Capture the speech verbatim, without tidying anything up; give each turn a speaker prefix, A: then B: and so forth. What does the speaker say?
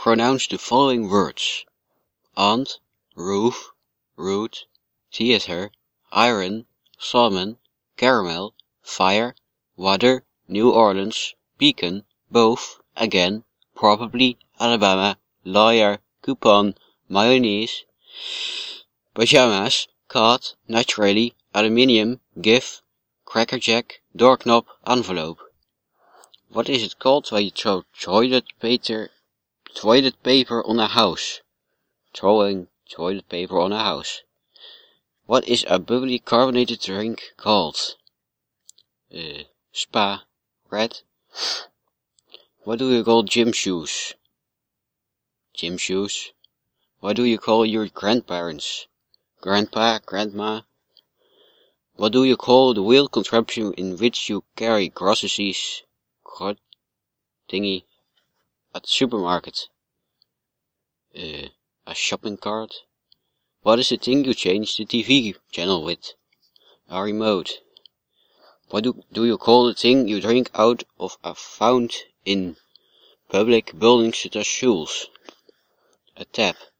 A: Pronounce the following words: aunt, roof, root, theater, iron, salmon, caramel, fire, water, New Orleans, beacon, both, again, probably, Alabama, lawyer, coupon, mayonnaise, pajamas, card, naturally, aluminium, gif, crackerjack, doorknob, envelope. What is it called when you throw toilet paper, toilet paper on a house? Throwing toilet paper on a house. What is a bubbly carbonated drink called? Uh, spa, red. What do you call gym shoes? Gym shoes. What do you call your grandparents? Grandpa, grandma. What do you call the wheel contraption in which you carry groceries? God, thingy, at the supermarket. Uh, a shopping cart. What is the thing you change the T V channel with? A remote. What do, do you call the thing you drink out of a fountain in public buildings such as schools? A tap.